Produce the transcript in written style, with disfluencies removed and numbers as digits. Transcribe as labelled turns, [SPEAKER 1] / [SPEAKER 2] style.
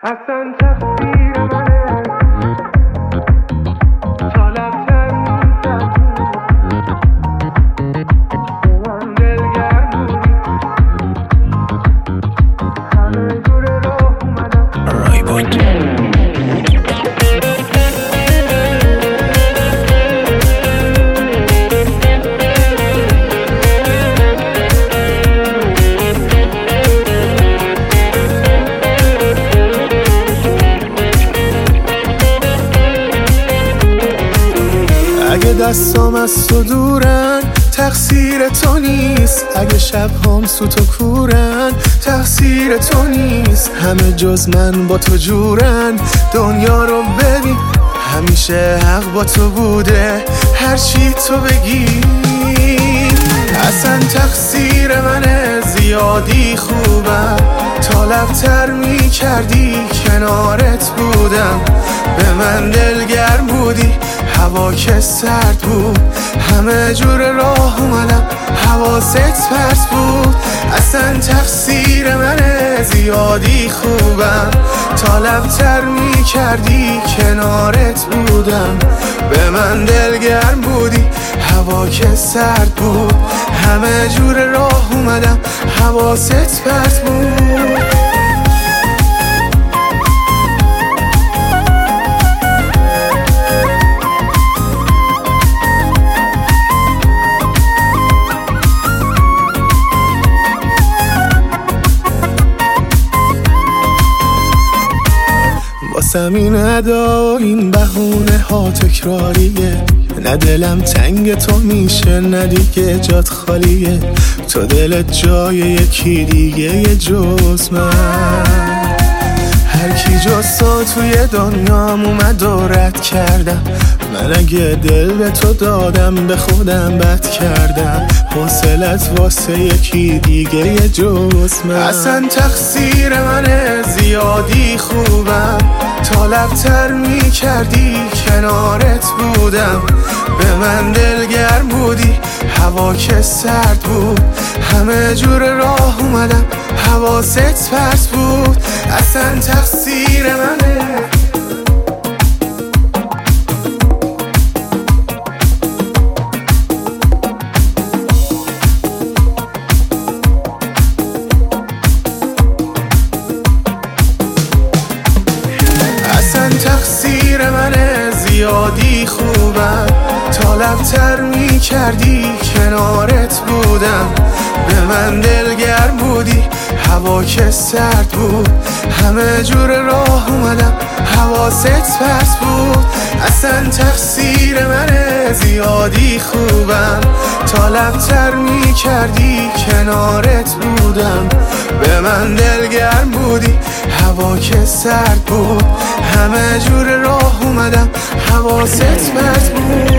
[SPEAKER 1] اصلا تقصیر منه طالبتر من دلگرم همه جور راه اومدم رای بود اگه دستام از تو دورن تقصیر تو نیست، اگه شب هم سوت و کورن تقصیر تو نیست، همه جز من با تو جورن. دنیا رو ببین همیشه حق با تو بوده، هر چی تو بگی اصلا تقصیر منه. زیادی خوبم طالبتر می کردی کنارت بودم، به من دلگرم بودی هوا که سرد بود، همه جور راه اومدم حواست پرت بود. اصلا تقصیر منه. زیادی خوبم طالبتر می کردی کنارت بودم، به من دلگرم بودی هوا که سرد بود، همه جور راه اومدم حواست پرت بود. واسم این ادا این بهونه ها تکراریه، نه دلم تنگ تو میشه نه دیگه جات خالیه، تو دلت جای یکی دیگه جز من. هر کی جز تو توی دنیام اومد و رد کردم، من اگه دل به تو دادم به خودم بد کردم، حوصلت واسه یکی دیگه جز من. اصلا تقصیر منه. زیادی خوبم طالبتر می کردی کنارت بودم، به من دلگرم بودی هوا که سرد بود، همه جور راه اومدم حواست پرت بود. اصلا تقصیر منه. تقصیر منه. زیادی خوبم طالبتر می کردی کنارت بودم، به من دلگرم بودی هوا که سرد بود، همه جور راه اومدم حواست پرت بود. اصلا تقصیر منه. زیادی خوبم طالبتر می کردی کنارت بودم، به من دلگرم بودی هوا که سرد بود، همه جور راه اومدم حواست پرت بود.